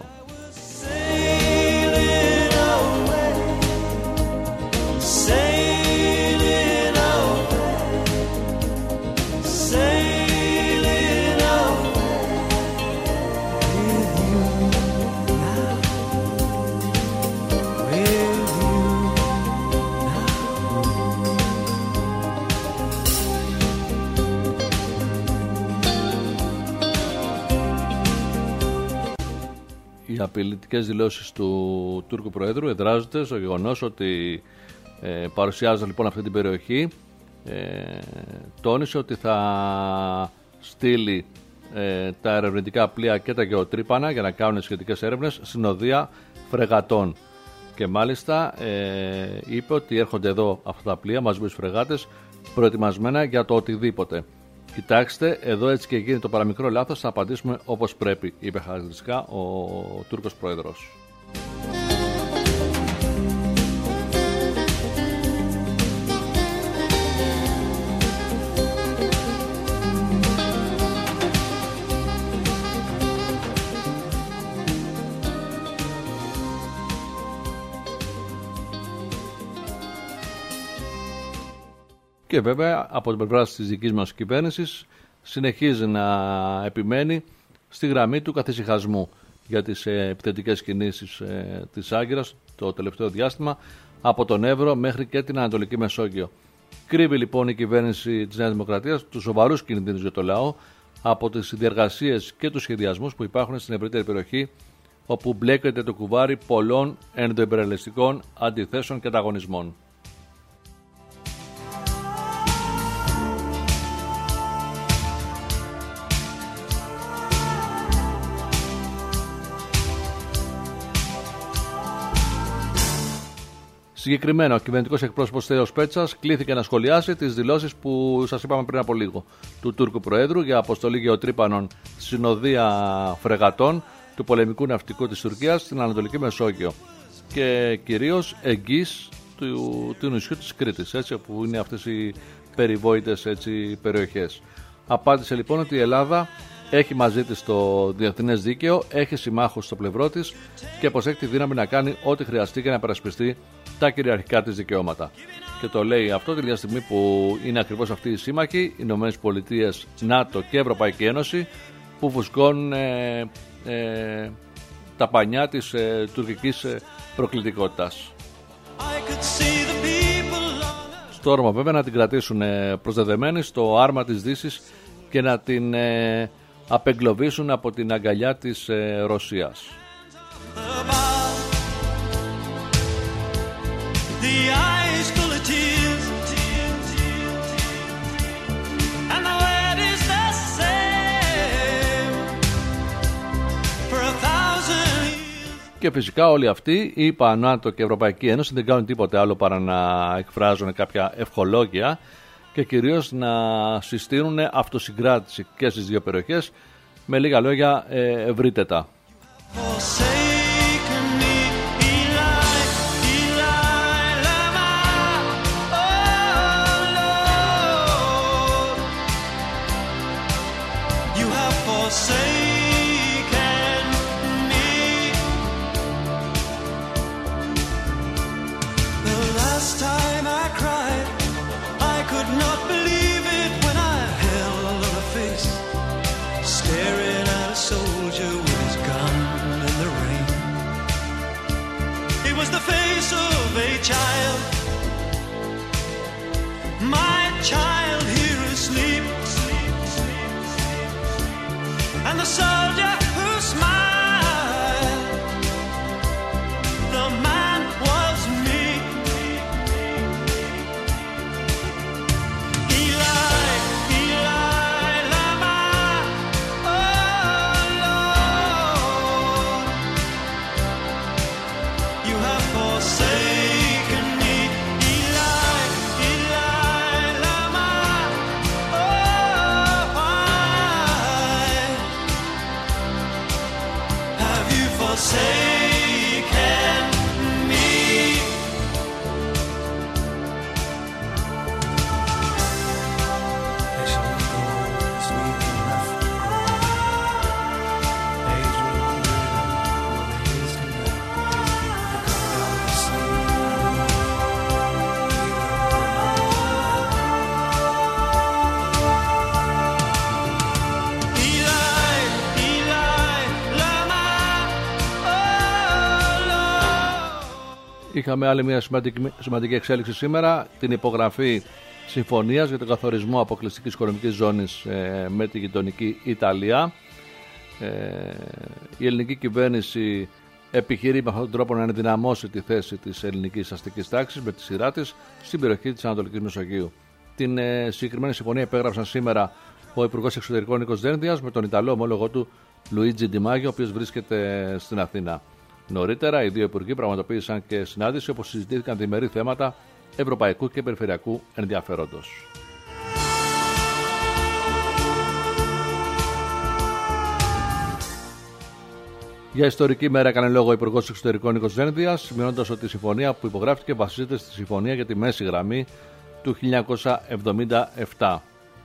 Οι απειλητικές δηλώσεις του Τούρκου Προέδρου εδράζονται στο γεγονός ότι παρουσιάζοντας λοιπόν αυτή την περιοχή, τόνισε ότι θα στείλει τα ερευνητικά πλοία και τα γεωτρύπανα για να κάνουν σχετικές έρευνες συνοδεία φρεγατών. Και μάλιστα είπε ότι έρχονται εδώ αυτά τα πλοία μαζί με τους φρεγάτες προετοιμασμένα για το οτιδήποτε. Κοιτάξτε, εδώ έτσι και γίνει το παραμικρό λάθος, θα απαντήσουμε όπως πρέπει, είπε χαρακτηριστικά ο Τούρκος Πρόεδρος. Και βέβαια από την πλευρά της δικής μας κυβέρνησης συνεχίζει να επιμένει στη γραμμή του καθησυχασμού για τις επιθετικές κινήσεις της Άγκυρας το τελευταίο διάστημα από τον Εύρο μέχρι και την Ανατολική Μεσόγειο. Κρύβει λοιπόν η κυβέρνηση της Νέας Δημοκρατίας τους σοβαρούς κινδύνους για το λαό από τις διεργασίες και τους σχεδιασμούς που υπάρχουν στην ευρύτερη περιοχή, όπου μπλέκεται το κουβάρι πολλών ενδοϊμπεριαλιστικών αντιθέσεων και ανταγωνισμών. Συγκεκριμένα, ο κυβερνητικός εκπρόσωπος Στέλιος Πέτσας κλήθηκε να σχολιάσει τις δηλώσεις που σας είπαμε πριν από λίγο του Τούρκου Προέδρου για αποστολή γεωτρύπανων συνοδεία φρεγατών του πολεμικού ναυτικού της Τουρκίας στην Ανατολική Μεσόγειο και κυρίως εγγύς του νησιού της Κρήτης, έτσι, όπου είναι αυτές οι περιβόητες περιοχές. Απάντησε λοιπόν ότι η Ελλάδα έχει μαζί της το διεθνές δίκαιο, έχει συμμάχους στο πλευρό της και πως έχει τη δύναμη να κάνει ό,τι χρειαστεί για να υπερασπιστεί τα κυριαρχικά της δικαιώματα. Και το λέει αυτό την στιγμή που είναι ακριβώς αυτοί οι σύμμαχοι, οι Ηνωμένες Πολιτείες, ΝΑΤΟ και Ευρωπαϊκή Ένωση, που φουσκώνουν τα πανιά της τουρκικής προκλητικότητας. Στο όρμα βέβαια να την κρατήσουν προσδεδεμένη στο άρμα της Δύσης και να την απεγκλωβίσουν από την αγκαλιά της Ρωσίας. Και φυσικά όλοι αυτοί, η ΝΑΤΟ και η Ευρωπαϊκή Ένωση, δεν κάνουν τίποτε άλλο παρά να εκφράζουν κάποια ευχολόγια και κυρίως να συστήνουν αυτοσυγκράτηση και στις δύο περιοχές, με λίγα λόγια ευρύτερα. Child, my child. the soldier who smiled. The man was me. Eli, Eli, lama, oh Lord, you have forsaken me. Eli, Eli, lama, oh why have you forsaken me? They shall not go as we can left go. Age will wonder what it is to know. They come down to see Eli, Eli, lama, oh Lord. Είχαμε άλλη μια σημαντική εξέλιξη σήμερα, την υπογραφή συμφωνίας για τον καθορισμό αποκλειστικής οικονομικής ζώνης με τη γειτονική Ιταλία. Η ελληνική κυβέρνηση επιχειρεί με αυτόν τον τρόπο να ενδυναμώσει τη θέση της ελληνικής αστικής τάξης με τη σειρά της στην περιοχή της Ανατολικής Μεσογείου. Την συγκεκριμένη συμφωνία υπέγραψαν σήμερα ο Υπουργός Εξωτερικών Νίκος Δένδιας με τον Ιταλό ομόλογο του Λουίτζι Ντι Μάγιο, ο οποίος βρίσκεται στην Αθήνα. Νωρίτερα, οι δύο υπουργοί πραγματοποίησαν και συνάντηση όπου συζητήθηκαν διμερεί θέματα ευρωπαϊκού και περιφερειακού ενδιαφέροντος. Για ιστορική μέρα έκανε λόγο ο Υπουργός Εξωτερικών Νίκος Δένδιας, σημειώνοντας ότι η συμφωνία που υπογράφηκε βασίζεται στη συμφωνία για τη μέση γραμμή του 1977.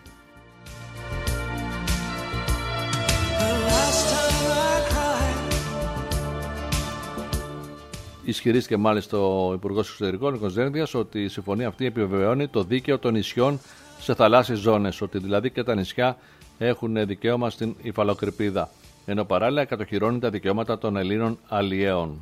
Ισχυρίστηκε μάλιστα ο Υπουργός Εξωτερικών Νίκος Δένδιας ότι η συμφωνία αυτή επιβεβαιώνει το δίκαιο των νησιών σε θαλάσσιες ζώνες, ότι δηλαδή και τα νησιά έχουν δικαίωμα στην υφαλοκρηπίδα, ενώ παράλληλα κατοχυρώνει τα δικαιώματα των Ελλήνων αλλιέων.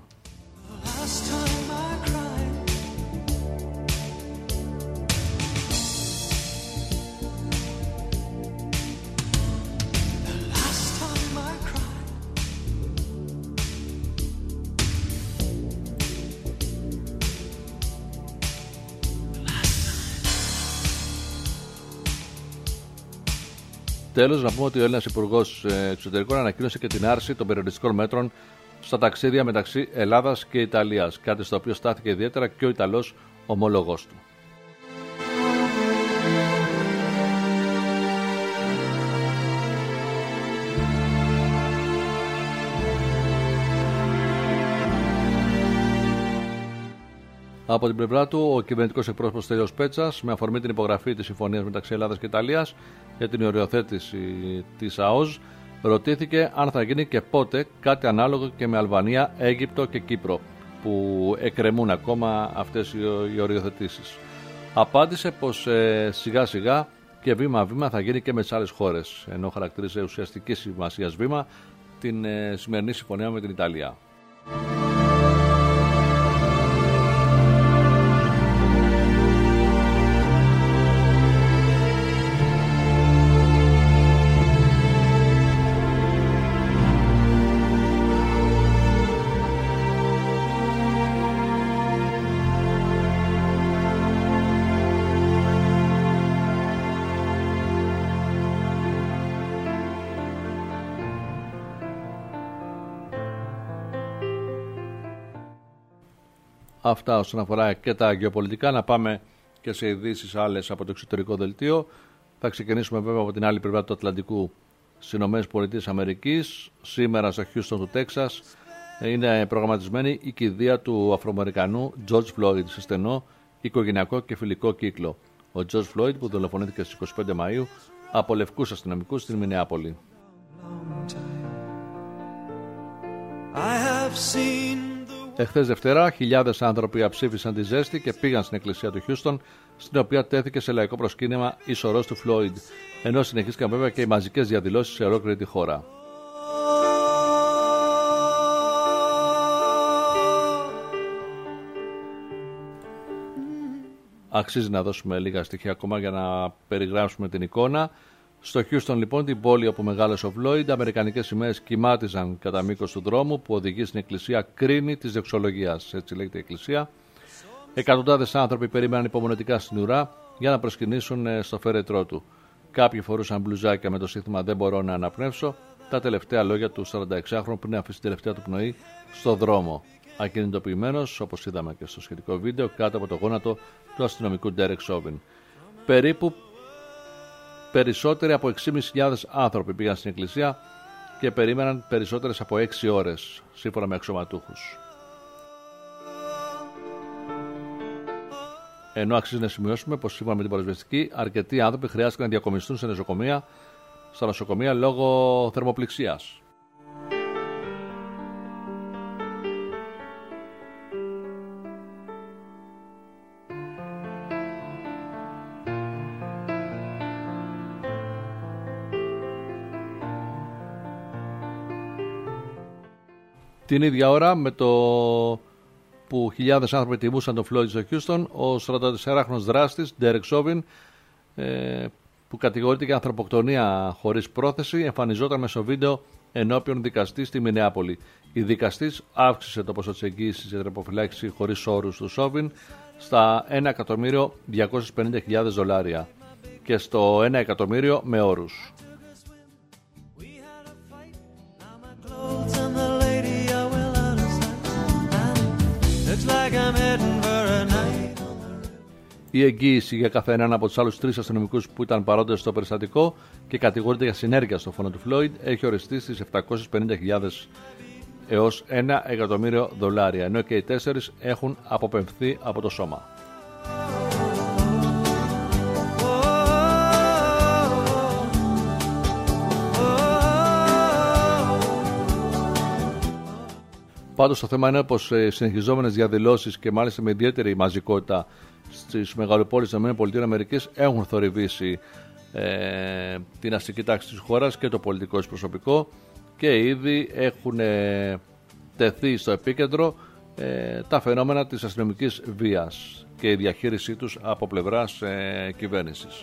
Τέλος, να πούμε ότι ο Έλληνας Υπουργός Εξωτερικών ανακοίνωσε και την άρση των περιοριστικών μέτρων στα ταξίδια μεταξύ Ελλάδας και Ιταλίας, κάτι στο οποίο στάθηκε ιδιαίτερα και ο Ιταλός ομόλογός του. Από την πλευρά του, ο κυβερνητικός εκπρόσωπος Στέλιος Πέτσας, με αφορμή την υπογραφή της συμφωνίας μεταξύ Ελλάδας και Ιταλίας για την οριοθέτηση της ΑΟΣ, ρωτήθηκε αν θα γίνει και πότε κάτι ανάλογο και με Αλβανία, Αίγυπτο και Κύπρο, που εκκρεμούν ακόμα αυτές οι οριοθετήσεις. Απάντησε πως σιγά σιγά και βήμα-βήμα θα γίνει και με τις άλλες χώρες, ενώ χαρακτήρισε ουσιαστική σημασίας βήμα την σημερινή συμφωνία με την Ιταλία. Αυτά όσον αφορά και τα γεωπολιτικά. Να πάμε και σε ειδήσεις άλλες από το εξωτερικό δελτίο. Θα ξεκινήσουμε βέβαια από την άλλη πλευρά του Ατλαντικού, στις ΗΠΑ. Σήμερα στο Χιούστον του Τέξας είναι προγραμματισμένη η κηδεία του Αφροαμερικανού George Floyd σε στενό οικογενειακό και φιλικό κύκλο. Ο George Floyd, που δολοφονήθηκε στις 25 Μαΐου από λευκούς αστυνομικούς στην Μινεάπολη. Εχθές Δευτέρα, χιλιάδες άνθρωποι αψήφισαν τη ζέστη και πήγαν στην εκκλησία του Χιούστον, στην οποία τέθηκε σε λαϊκό προσκύνημα η σωρός του Floyd, ενώ συνεχίστηκαν βέβαια και οι μαζικές διαδηλώσεις σε ολόκληρη τη χώρα. Αξίζει να δώσουμε λίγα στοιχεία ακόμα για να περιγράψουμε την εικόνα. Στο Houston λοιπόν, την πόλη όπου μεγάλωσε ο Floyd, αμερικανικές σημαίες κυμάτιζαν κατά μήκος του δρόμου που οδηγεί στην εκκλησία Κρίνη της Δοξολογίας, έτσι λέγεται η εκκλησία. Εκατοντάδες άνθρωποι περίμεναν υπομονετικά στην ουρά για να προσκυνήσουν στο φέρετρό του. Κάποιοι φορούσαν μπλουζάκια με το σύνθημα «Δεν μπορώ να αναπνεύσω», τα τελευταία λόγια του 46χρονου πριν αφήσει την τελευταία του πνοή στο δρόμο, ακινητοποιημένος, όπως είδαμε και στο σχετικό βίντεο, κάτω από το γόνατο του αστυνομικού Derek Chauvin. Περίπου περισσότεροι από 6.500 άνθρωποι πήγαν στην εκκλησία και περίμεναν περισσότερες από 6 ώρες, σύμφωνα με αξιωματούχους. Ενώ αξίζει να σημειώσουμε πως σύμφωνα με την πυροσβεστική, αρκετοί άνθρωποι χρειάστηκαν να διακομιστούν στα νοσοκομεία λόγω θερμοπληξίας. Την ίδια ώρα με το που χιλιάδες άνθρωποι τιμούσαν τον Floyd στο Houston, ο 44χρονος δράστης Derek Chauvin, που κατηγορείται για ανθρωποκτονία χωρίς πρόθεση, εμφανιζόταν μέσω βίντεο ενώπιον δικαστή στη Μινεάπολη. Η δικαστής αύξησε το ποσό της εγγύησης για την αποφυλάκηση χωρίς όρους του Chauvin στα $1.250.000 και στο $1.000.000 με όρους. Η εγγύηση για κάθε έναν από τους άλλους 3 αστυνομικούς που ήταν παρόντες στο περιστατικό και κατηγορείται για συνέργεια στο φόνο του Floyd έχει οριστεί στις $750.000 έως $1.000.000, ενώ και οι 4 έχουν αποπεμφθεί από το σώμα. Πάντως το θέμα είναι πως οι συνεχιζόμενες διαδηλώσεις και μάλιστα με ιδιαίτερη μαζικότητα στις μεγαλοπόλεις της ΗΠΑ έχουν θορυβήσει την αστική τάξη της χώρας και το πολιτικό της προσωπικό και ήδη έχουν τεθεί στο επίκεντρο τα φαινόμενα της αστυνομικής βίας και η διαχείρισή τους από πλευράς κυβέρνησης.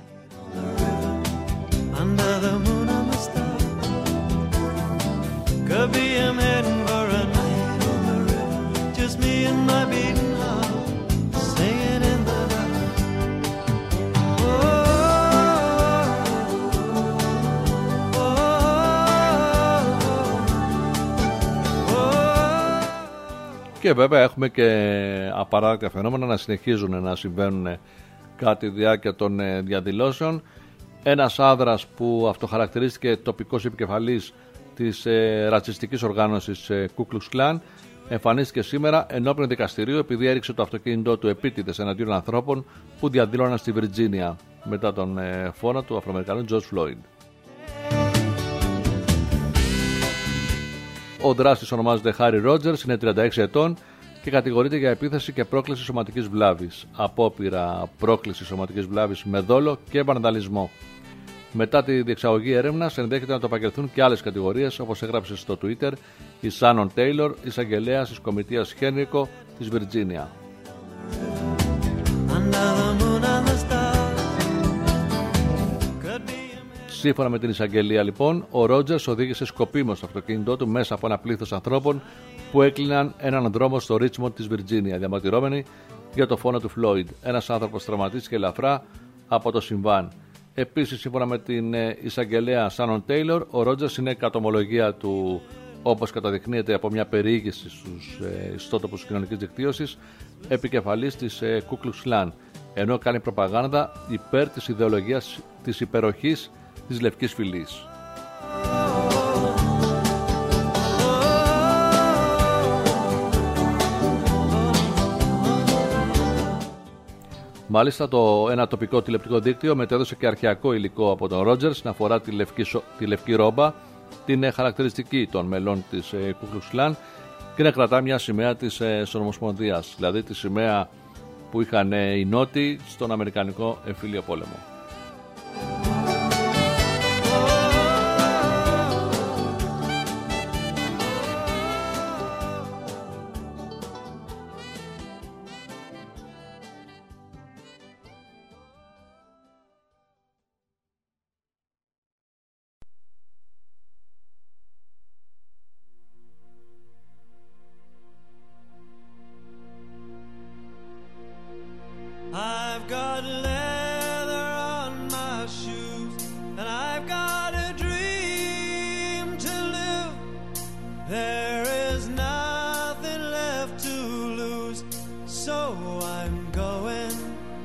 Και βέβαια έχουμε και απαράδεκτα φαινόμενα να συνεχίζουν να συμβαίνουν κατά τη διάρκεια των διαδηλώσεων. Ένας άνδρας που αυτοχαρακτηρίστηκε τοπικός επικεφαλής της ρατσιστικής οργάνωσης Ku Klux Klan εμφανίστηκε σήμερα ενώπιον δικαστηρίου επειδή έριξε το αυτοκίνητό του επίτηδες εναντίον ανθρώπων που διαδήλωναν στη Βιρτζίνια μετά τον φόνο του Αφροαμερικανού George Floyd. Ο δράστης ονομάζεται Harry Rogers, είναι 36 ετών και κατηγορείται για επίθεση και πρόκληση σωματικής βλάβης, απόπειρα πρόκληση σωματικής βλάβης με δόλο και βανδαλισμό. Μετά τη διεξαγωγή έρευνας ενδέχεται να το απαγγελθούν και άλλες κατηγορίες, όπως έγραψε στο Twitter η Shannon Taylor, εισαγγελέας της Κομιτείας Χένρικο της Βιρτζίνια. Σύμφωνα με την εισαγγελία, λοιπόν, ο Ρότζερς οδήγησε σκοπίμως το αυτοκίνητό του μέσα από ένα πλήθος ανθρώπων που έκλειναν έναν δρόμο στο Ρίτσμοντ της Βιρτζίνια, διαμαρτυρόμενοι για το φόνο του Φλόιντ. Ένας άνθρωπος τραυματίστηκε ελαφρά από το συμβάν. Επίσης, σύμφωνα με την εισαγγελέα Σάνον Τέιλορ, ο Ρότζερς είναι κατ' ομολογία του, όπως καταδεικνύεται από μια περιήγηση στους ιστότοπους κοινωνικής δικτύωσης, επικεφαλής της Ku Klux Klan, ενώ κάνει προπαγάνδα υπέρ της ιδεολογίας της υπεροχής της Λευκής Φυλής. Μάλιστα, ένα τοπικό τηλεοπτικό δίκτυο μετέδωσε και αρχαιακό υλικό από τον Ρότζερς να αφορά τη λευκή ρόμπα, την χαρακτηριστική των μελών της Ku Klux Klan, και να κρατά μια σημαία της Ομοσπονδίας, δηλαδή τη σημαία που είχαν οι Νότιοι στον Αμερικανικό εμφύλιο πόλεμο. I've got leather on my shoes, and I've got a dream to live. There is nothing left to lose, so I'm going.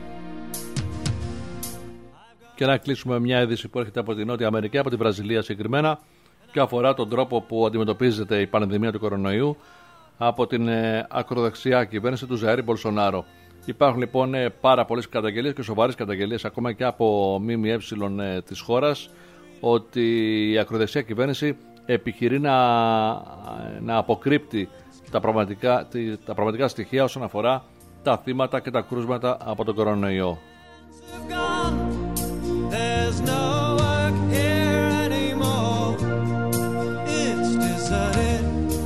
Και να κλείσουμε μια είδηση που έρχεται από την Νότια Αμερική, από τη Βραζιλία συγκεκριμένα, και αφορά τον τρόπο που αντιμετωπίζεται η πανδημία του κορονοϊού από την ακροδεξιά κυβέρνηση του Ζαΐρ Μπολσονάρο. Υπάρχουν λοιπόν πάρα πολλές καταγγελίες και σοβαρές καταγγελίες ακόμα και από ΜΜΕ της χώρας ότι η ακροδεξιά κυβέρνηση επιχειρεί να αποκρύπτει τα πραγματικά στοιχεία όσον αφορά τα θύματα και τα κρούσματα από τον κορονοϊό. There's no work here anymore. It's deserted.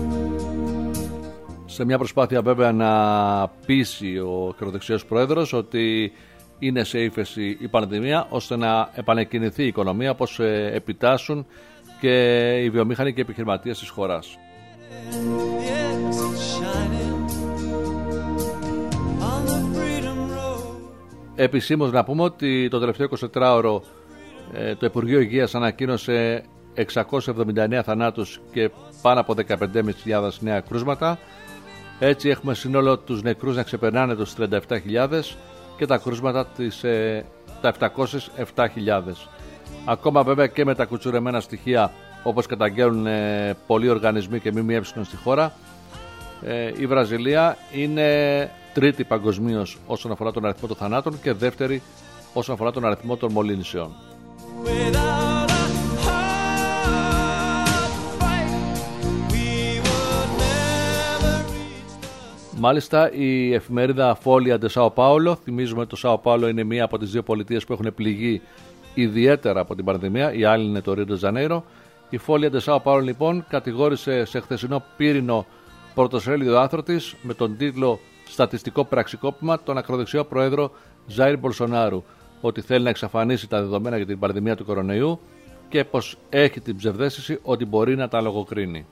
Σε μια προσπάθεια βέβαια να πείσει ο ακροδεξιός πρόεδρος ότι είναι σε ύφεση η πανδημία ώστε να επανεκκινηθεί η οικονομία, όπως επιτάσσουν και οι βιομήχανοι και οι επιχειρηματίες της χώρας. Επισήμως να πούμε ότι το τελευταίο 24ωρο το Υπουργείο Υγείας ανακοίνωσε 679 θανάτους και πάνω από 15.500 νέα κρούσματα. Έτσι έχουμε σύνολο τους νεκρούς να ξεπερνάνε τους 37.000 και τα κρούσματα τα 707.000. Ακόμα βέβαια και με τα κουτσουρεμένα στοιχεία, όπως καταγγέλνουν πολλοί οργανισμοί και ΜΜΕ στη χώρα, η Βραζιλία είναι τρίτη παγκοσμίως όσον αφορά τον αριθμό των θανάτων και δεύτερη όσον αφορά τον αριθμό των μολύνσεων. Μάλιστα η εφημερίδα Folha de Sao Paulo, θυμίζουμε ότι το Σάο Πάολο είναι μία από τις δύο πολιτείες που έχουν πληγεί ιδιαίτερα από την πανδημία, η άλλη είναι το Ρίο ντε Ζανέιρο. Η Folha de Sao Paulo λοιπόν κατηγόρησε σε χθεσινό πύρινο πρωτοσέλιδο άρθρο της με τον τίτλο «Στατιστικό πραξικόπημα» τον ακροδεξιό πρόεδρο Ζάιρ Μπολσονάρου ότι θέλει να εξαφανίσει τα δεδομένα για την πανδημία του κορονοϊού και πως έχει την ψευδαίσθηση ότι μπορεί να τα λογοκρίνει.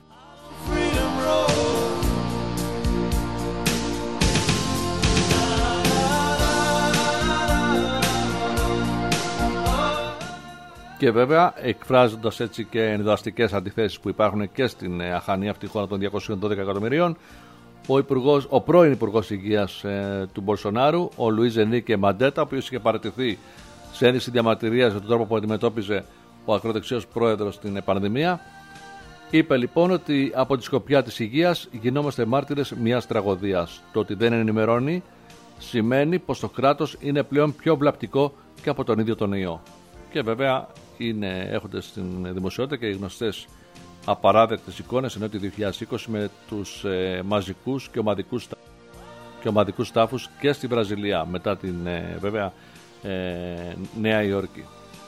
Και βέβαια εκφράζοντας έτσι και ενδραστικές αντιθέσεις που υπάρχουν και στην αχανή αυτή χώρα των 212 εκατομμυρίων, ο πρώην Υπουργός Υγείας του Μπολσονάρου, ο Λουίς Ενρίκε Μαντέτα, ο οποίος είχε παραιτηθεί σε ένδειξη διαμαρτυρίας για τον τρόπο που αντιμετώπιζε ο ακροδεξιός πρόεδρος στην πανδημία, είπε λοιπόν ότι από τη σκοπιά της υγείας γινόμαστε μάρτυρες μιας τραγωδίας. Το ότι δεν ενημερώνει σημαίνει πως το κράτος είναι πλέον πιο βλαπτικό και από τον ίδιο τον ιό. Και βέβαια έχονται στην δημοσιότητα και οι γνωστές απαράδεκτες εικόνες ενώ το 2020 με τους μαζικούς και ομαδικούς τάφους και στη Βραζιλία μετά την βέβαια Νέα Υόρκη.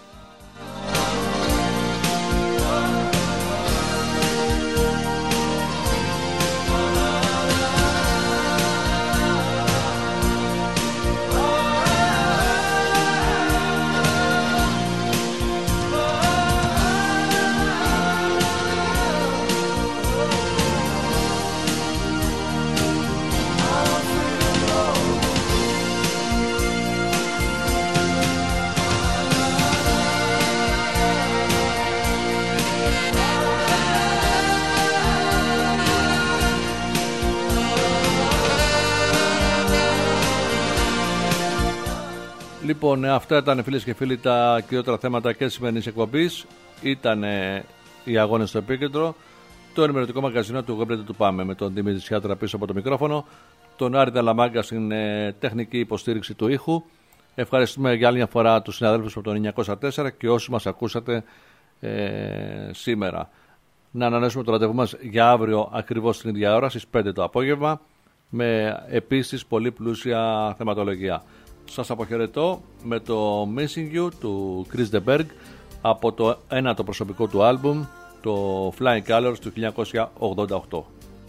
Λοιπόν, αυτά ήταν φίλες και φίλοι τα κυριότερα θέματα και της σημερινής εκπομπής. Ήταν οι αγώνες στο επίκεντρο, το ενημερωτικό μαγαζινό του Γόμπρετε του Πάμε με τον Δημήτρη Σιάτρα πίσω από το μικρόφωνο, τον Άρη Δαλαμάγκα στην τεχνική υποστήριξη του ήχου. Ευχαριστούμε για άλλη μια φορά τους συναδέλφους από το 904 και όσους μας ακούσατε σήμερα. Να ανανέσουμε το ραντεβού μας για αύριο ακριβώς την ίδια ώρα στις 5 το απόγευμα με επίσης πολύ πλούσια θεματολογία. Σας αποχαιρετώ με το Missing You του Chris de Berg από το ένατο προσωπικό του άλμπουμ, το Flying Colors του 1988.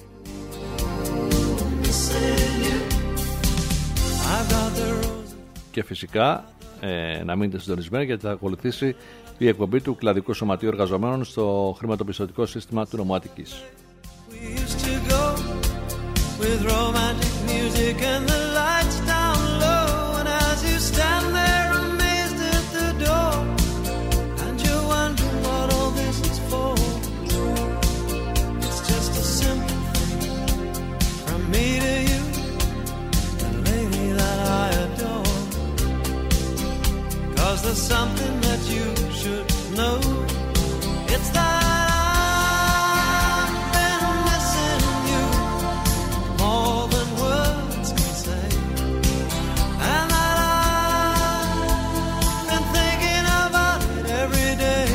Και φυσικά να μείνετε συντονισμένοι γιατί θα ακολουθήσει η εκπομπή του Κλαδικού Σωματείου Εργαζομένων στο χρηματοπιστωτικό σύστημα του νομού Αττικής. With romantic music and the lights down low, and as you something that you should know. It's that I've been missing you more than words can say, and that I've been thinking about it every day.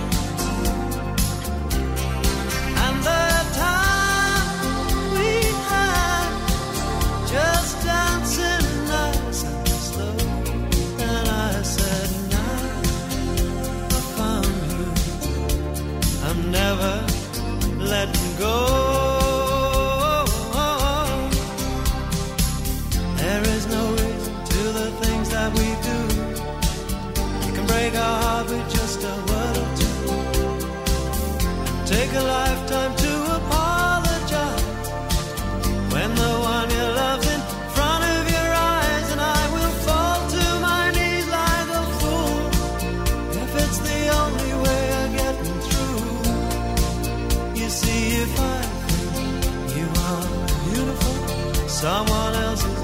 And the time we had just dancing nice and slow, and I said, now I found you, I'm never letting go. There is no reason to the things that we do. We can break our heart with just a word or two. Take a lifetime to apologize when the one you love's in front of your eyes, and I will fall to my knees like a fool if it's the only way of getting through. You see, if I think you are beautiful, someone else is